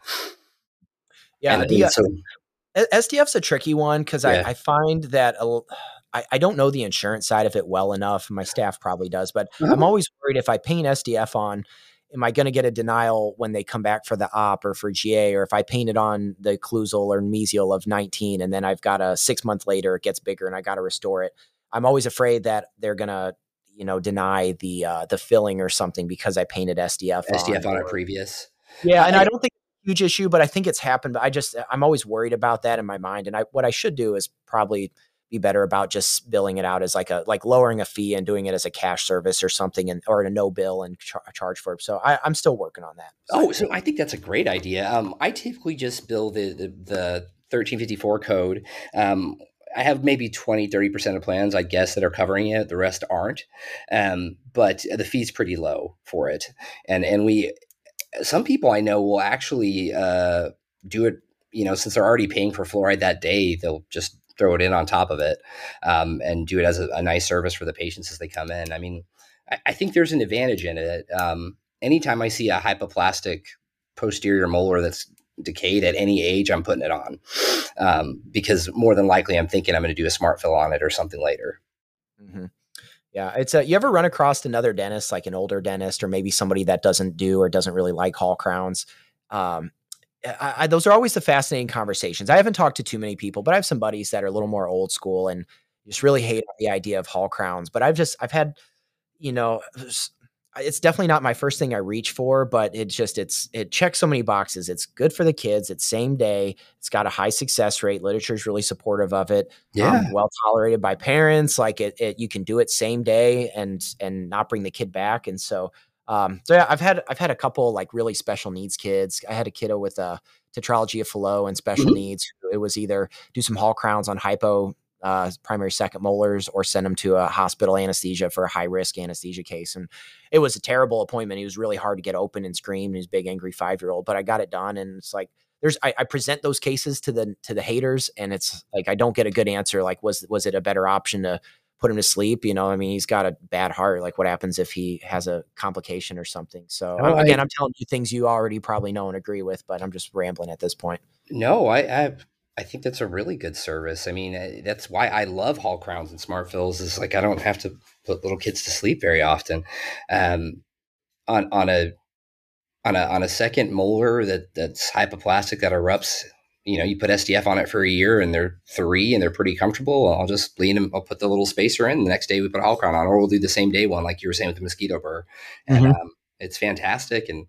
Yeah. And, The, and so, uh, S D F's a tricky one because I, yeah. I find that a l- I, I don't know the insurance side of it well enough. My staff probably does, but Uh-huh. I'm always worried if I paint S D F on, am I going to get a denial when they come back for the op or for G A, or if I paint it on the occlusal or mesial of nineteen and then I've got a six month later, it gets bigger and I got to restore it. I'm always afraid that they're going to, you know, deny the, uh, the filling or something because I painted S D F S D F on. on Or, it previous. yeah. And I, I don't think it's a huge issue, but I think it's happened. But I just, I'm always worried about that in my mind. And I, what I should do is probably be better about just billing it out as like a, like lowering a fee and doing it as a cash service or something, and, or a no bill and char- charge for it. So I, I'm still working on that. oh, so I think that's a great idea. Um, I typically just bill the, the, the thirteen fifty-four code. Um, I have maybe twenty, thirty percent of plans, I guess, that are covering it. The rest aren't. Um, but the fee's pretty low for it. And, and we, some people I know will actually uh, do it, you know, since they're already paying for fluoride that day, they'll just throw it in on top of it um, and do it as a, a nice service for the patients as they come in. I mean, I, I think there's an advantage in it. Um, anytime I see a hypoplastic posterior molar that's decayed at any age, I'm putting it on um, because more than likely I'm thinking I'm going to do a smart fill on it or something later. Mm-hmm. Yeah. It's a, you ever run across another dentist, like an older dentist, or maybe somebody that doesn't do or doesn't really like Hall crowns? Um, I, I, those are always the fascinating conversations. I haven't talked to too many people, but I have some buddies that are a little more old school and just really hate the idea of Hall crowns. But I've just, I've had, you know, it's definitely not my first thing I reach for, but it's just, it's, it checks so many boxes. It's good for the kids. It's same day. It's got a high success rate. Literature is really supportive of it. Yeah. Um, well tolerated by parents. Like it, it, you can do it same day and, and not bring the kid back. And so, um, so yeah, I've had, I've had a couple like really special needs kids. I had a kiddo with a tetralogy of Fallot and special Mhm. needs. It was either do some Hall crowns on hypo, uh, primary second molars, or send him to a hospital anesthesia for a high risk anesthesia case. And it was a terrible appointment. He was really hard to get open and scream. He was a big, angry five-year-old, but I got it done. And it's like, there's, I, I present those cases to the, to the haters. And it's like, I don't get a good answer. Like, was, was it a better option to put him to sleep? You know, I mean, he's got a bad heart. Like, what happens if he has a complication or something? So Oh, I'm, again, I- I'm telling you things you already probably know and agree with, but I'm just rambling at this point. No, I, I I think that's a really good service. I mean, uh, that's why I love Hall crowns and smart fills. Is like I don't have to put little kids to sleep very often. Um, on on a on a on a second molar that that's hypoplastic that erupts, you know, you put S D F on it for a year and they're three and they're pretty comfortable. I'll just lean them. I'll put the little spacer in. The next day we put a Hall crown on, or we'll do the same day one, like you were saying with the mosquito burr, and Mhm. um, it's fantastic. And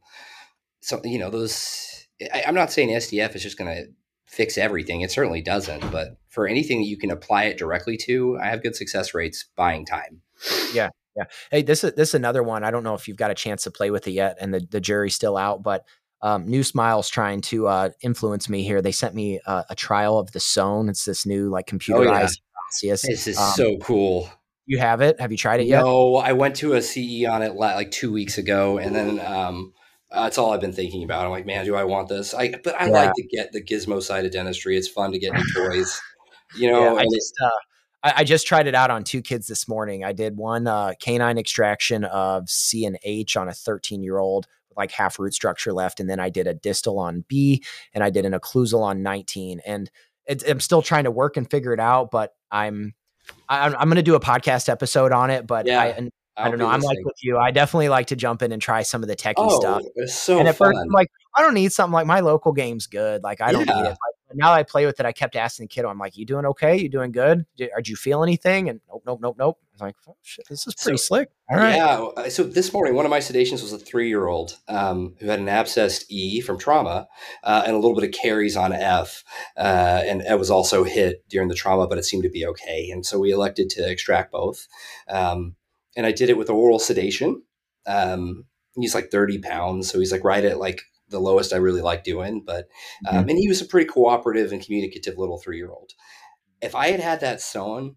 so you know, those. I, I'm not saying S D F is just going to fix everything. It certainly doesn't. But for anything that you can apply it directly to, I have good success rates buying time. Yeah. Yeah. Hey, this is, this is another one. I don't know if you've got a chance to play with it yet and the, the jury's still out, but um, New Smile's trying to uh, influence me here. They sent me uh, a trial of the Zone. It's this new like computerized process. This is Um, so cool. You have it? Have you tried it yet? No, I went to a C E on it la- like two weeks ago, and then um, that's all I've been thinking about. I'm like, man, do I want this? I but I Yeah. like to get the gizmo side of dentistry. It's fun to get new toys, you know. Yeah, I and just uh, I, I just tried it out on two kids this morning. I did one uh, canine extraction of C and H on a thirteen year old with like half root structure left, and then I did a distal on B, and I did an occlusal on nineteen. And it, I'm still trying to work and figure it out, but I'm I'm, I'm going to do a podcast episode on it. But Yeah, I and I I'll don't be know. I'm like listening. with you. I definitely like to jump in and try some of the techie Oh, stuff. it's so And at first, fun. I'm like, I don't need something like my local game's good. Like I don't need Yeah. it. now I play with it. I kept asking the kiddo, I'm like, you doing okay? You doing good? Did, did you feel anything? And nope, nope, nope, nope. I was like, oh, shit, this is pretty so, slick. All right. Yeah. So this morning, one of my sedations was a three-year-old um, who had an abscessed E from trauma uh, and a little bit of caries on F. Uh, and it was also hit during the trauma, but it seemed to be okay. And so we elected to extract both. Um, and I did it with oral sedation. Um, he's like thirty pounds. So he's like right at like the lowest I really like doing. But um, mm-hmm. and he was a pretty cooperative and communicative little three-year-old. If I had had that sewn,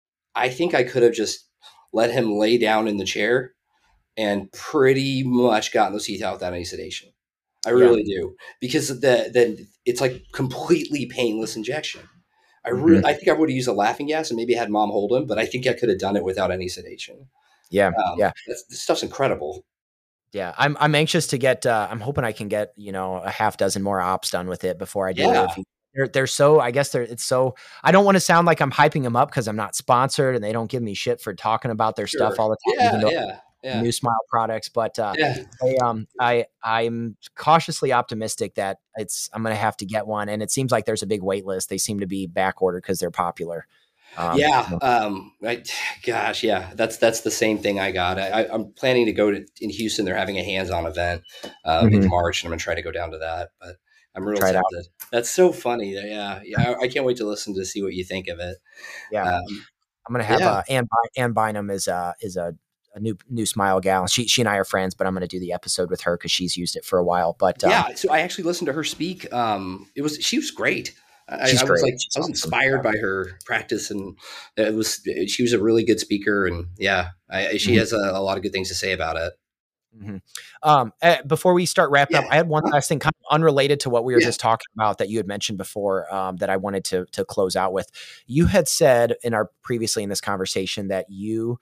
I think I could have just let him lay down in the chair and pretty much gotten those teeth out without any sedation. I really yeah. do, because the then it's like completely painless injection. I really, mm-hmm. I think I would have used a laughing gas and maybe had mom hold him, but I think I could have done it without any sedation. Yeah, um, yeah, this stuff's incredible. Yeah, I'm I'm anxious to get. Uh, I'm hoping I can get you know a half dozen more ops done with it before I do yeah. it. They're they're so. I guess they're. It's so. I don't want to sound like I'm hyping them up because I'm not sponsored and they don't give me shit for talking about their sure. stuff all the time. Yeah, even though yeah, yeah. New Smile products, but uh, yeah. I um I I'm cautiously optimistic that it's I'm gonna have to get one, and it seems like there's a big wait list. They seem to be back ordered because they're popular. Um, yeah. Um, I, gosh, yeah, that's, that's the same thing I got. I, I'm planning to go to in Houston. They're having a hands-on event um, mm-hmm. in March, and I'm going to try to go down to that, but I'm real try tempted. That's so funny. Yeah. Yeah. I, I can't wait to listen to see what you think of it. Yeah. Um, I'm going to have, yeah. uh, Ann, Ann Bynum is a, is a, a new, new Smile gal. She, she and I are friends, but I'm going to do the episode with her cause she's used it for a while, but um, yeah. So I actually listened to her speak. Um, it was, she was great. I, She's I was great. like, She's I was awesome. inspired by her practice, and it was, she was a really good speaker, and yeah, I, she mm-hmm. has a, a lot of good things to say about it. Mm-hmm. Um, uh, before we start wrapping yeah. up, I had one last thing kind of unrelated to what we were yeah. just talking about that you had mentioned before, um, that I wanted to, to close out with. You had said in our previously in this conversation that you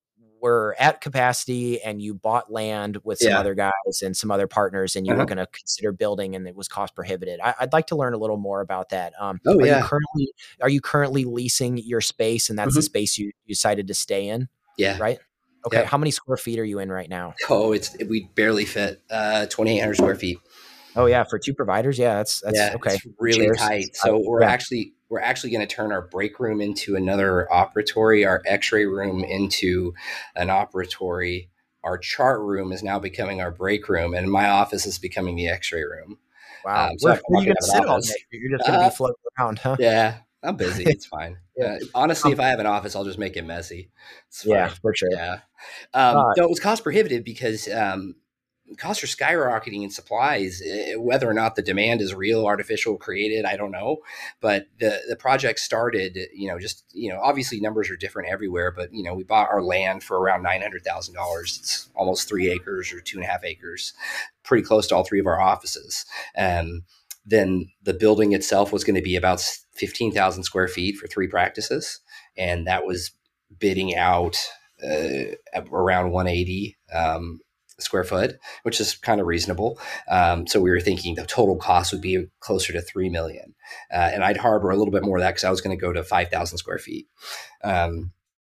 were at capacity and you bought land with some yeah. other guys and some other partners, and you uh-huh. were going to consider building, and it was cost prohibitive. I, I'd like to learn a little more about that. Um, oh, are yeah. you currently, are you currently leasing your space, and that's mm-hmm. the space you, you decided to stay in? Yeah. Right. Okay. Yeah. How many square feet are you in right now? Oh, it's, we barely fit, uh, twenty-eight hundred square feet. Oh yeah. For two providers. Yeah. That's, that's yeah, okay. It's really Cheers. tight. So we're yeah. actually, we're actually going to turn our break room into another operatory, our x-ray room into an operatory. Our chart room is now becoming our break room, and my office is becoming the x-ray room. Wow. Um, so where, where are you going to sit all day? You're just going to uh, be floating around, huh? Yeah. I'm busy. It's fine. yeah. uh, honestly, um, if I have an office, I'll just make it messy. It's fine. Yeah, for sure. Yeah. Um, uh, no, it was cost prohibitive because um, costs are skyrocketing in supplies. Whether or not the demand is real, artificial, created, I don't know. But the the project started, you know, just, you know, obviously numbers are different everywhere. But, you know, we bought our land for around nine hundred thousand dollars. It's almost three acres or two and a half acres, pretty close to all three of our offices. Um, then the building itself was going to be about fifteen thousand square feet for three practices. And that was bidding out uh, around one eighty um, square foot, which is kind of reasonable. Um, so we were thinking the total cost would be closer to three million. Uh, and I'd harbor a little bit more of that because I was going to go to five thousand square feet. Um,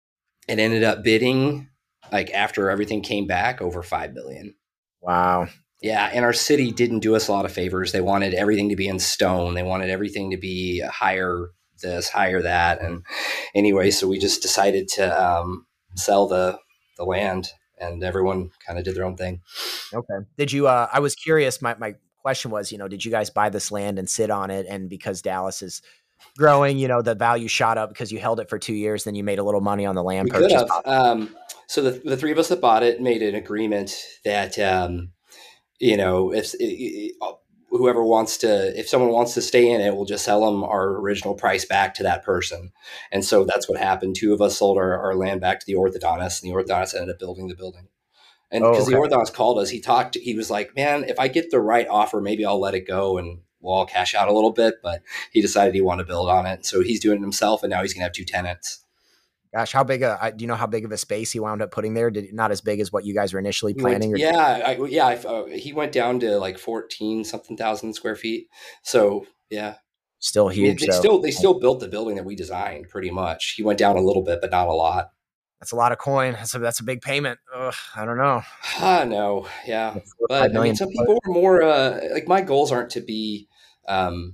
it ended up bidding, like after everything came back, over five million. Wow. Yeah, and our city didn't do us a lot of favors. They wanted everything to be in stone. They wanted everything to be higher this, higher that. And anyway, so we just decided to um, sell the the land, and everyone kind of did their own thing. Okay. Did you, uh, I was curious, my, my question was, you know, did you guys buy this land and sit on it? And because Dallas is growing, you know, the value shot up because you held it for two years, then you made a little money on the land we purchase. Could have. Um, so the, the three of us that bought it made an agreement that, um, you know, if it, whoever wants to, if someone wants to stay in it, we'll just sell them our original price back to that person. And so that's what happened. Two of us sold our, our land back to the orthodontist, and the orthodontist ended up building the building. And because oh, okay. the orthodontist called us, he talked, he was like, man, if I get the right offer, maybe I'll let it go and we'll all cash out a little bit. But he decided he wanted to build on it. So he's doing it himself, and now he's going to have two tenants. Gosh, how big a, do you know how big of a space he wound up putting there? Did not as big as what you guys were initially planning? Went, or yeah. I, yeah. I, uh, he went down to like fourteen something thousand square feet. So yeah. Still huge. I mean, they so. still, they still built the building that we designed pretty much. He went down a little bit, but not a lot. That's a lot of coin. That's a, that's a big payment. Ugh, I don't know. I know. Yeah. But I mean, some people are more, uh, like my goals aren't to be, um,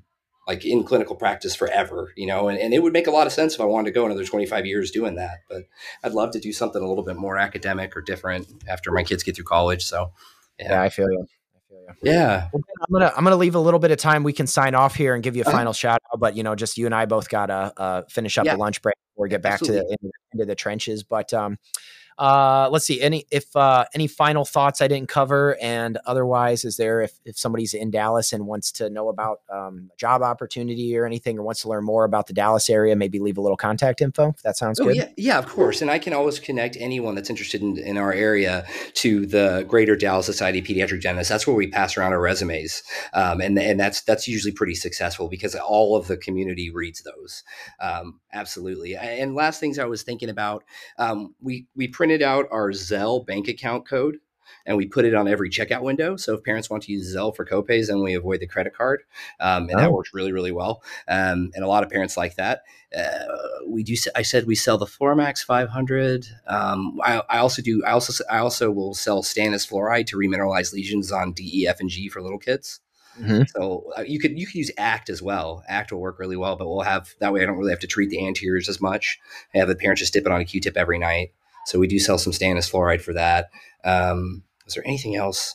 like in clinical practice forever, you know, and, and it would make a lot of sense if I wanted to go another twenty-five years doing that. But I'd love to do something a little bit more academic or different after my kids get through college. So, yeah, yeah I feel you. Yeah. Well, I'm going to, I'm going to leave a little bit of time. We can sign off here and give you a final uh, shout out, but you know, just you and I both got to uh, finish up yeah. the lunch break before we get back Absolutely. to the into, into the trenches. But um, uh, let's see any, if uh, any final thoughts I didn't cover, and otherwise is there, if, if somebody's in Dallas and wants to know about um, a job opportunity or anything, or wants to learn more about the Dallas area, maybe leave a little contact info, if that sounds oh, good. Yeah, yeah, of course. And I can always connect anyone that's interested in, in our area to the Greater Dallas Society of Pediatric Dentists. That's where we pass around our resumes. Um, and, and that's, that's usually pretty successful because all of the community reads those. Um, absolutely. And last things I was thinking about, um, we, we printed out our Zelle bank account code and we put it on every checkout window. So if parents want to use Zelle for copays, then we avoid the credit card. Um, and oh. that works really, really well. Um, and a lot of parents like that. Uh, we do. I said we sell the Floramax five hundred. Um, I, I also do. I also I also will sell stannous fluoride to remineralize lesions on D, E, F, and G for little kids. Mm-hmm. So uh, you could you could use ACT as well. ACT will work really well, but we'll have that way. I don't really have to treat the anteriors as much. I have the parents just dip it on a Q-tip every night. So we do sell some stannous fluoride for that. Um, is there anything else?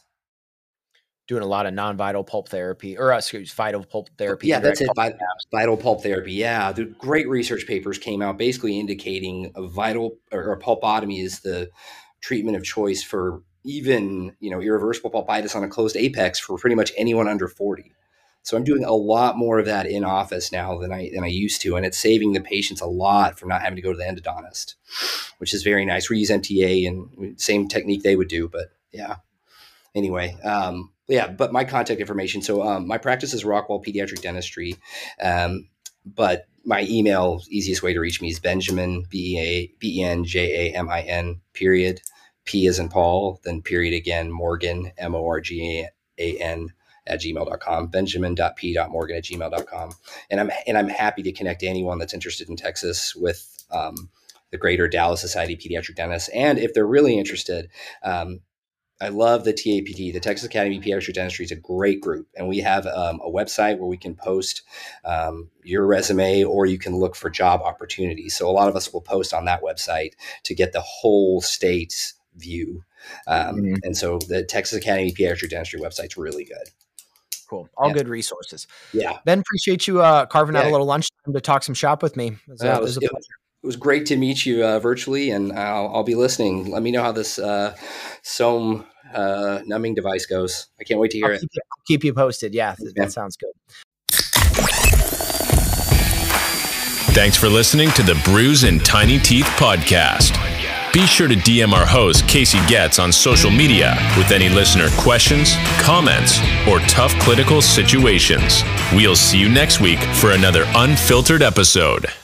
Doing a lot of non-vital pulp therapy, or uh, excuse vital pulp therapy. Yeah, that's it. Vital, vital pulp therapy. Yeah, the great research papers came out basically indicating a vital or, or pulpotomy is the treatment of choice for even, you know, irreversible pulpitis on a closed apex for pretty much anyone under forty. So I'm doing a lot more of that in office now than I than I used to, and it's saving the patients a lot from not having to go to the endodontist, which is very nice. We use M T A and same technique they would do, but yeah. Anyway, um, yeah, but my contact information. So um, my practice is Rockwell Pediatric Dentistry, um, but my email, easiest way to reach me is Benjamin, B E A B E N J A M I N, period, P as in Paul, then period again, Morgan, M O R G A N, at gmail dot com, benjamin dot p dot morgan at gmail dot com. And I'm, and I'm happy to connect anyone that's interested in Texas with um, the Greater Dallas Society of Pediatric Dentists. And if they're really interested, um, I love the T A P D, the Texas Academy of Pediatric Dentistry is a great group. And we have um, a website where we can post um, your resume, or you can look for job opportunities. So a lot of us will post on that website to get the whole state's view. Um, mm-hmm. And so the Texas Academy of Pediatric Dentistry website's really good. Cool. All yeah. good resources. Yeah. Ben, appreciate you uh, carving yeah. out a little lunchtime to talk some shop with me. It was, uh, yeah, it was, it was a pleasure. It was great to meet you uh, virtually, and I'll, I'll be listening. Let me know how this uh, Soam uh, numbing device goes. I can't wait to hear I'll it. Keep you, I'll keep you posted. Yeah, that, that sounds good. Thanks for listening to the Brews and Tiny Teeth podcast. Be sure to D M our host, Casey Getz, on social media with any listener questions, comments, or tough clinical situations. We'll see you next week for another unfiltered episode.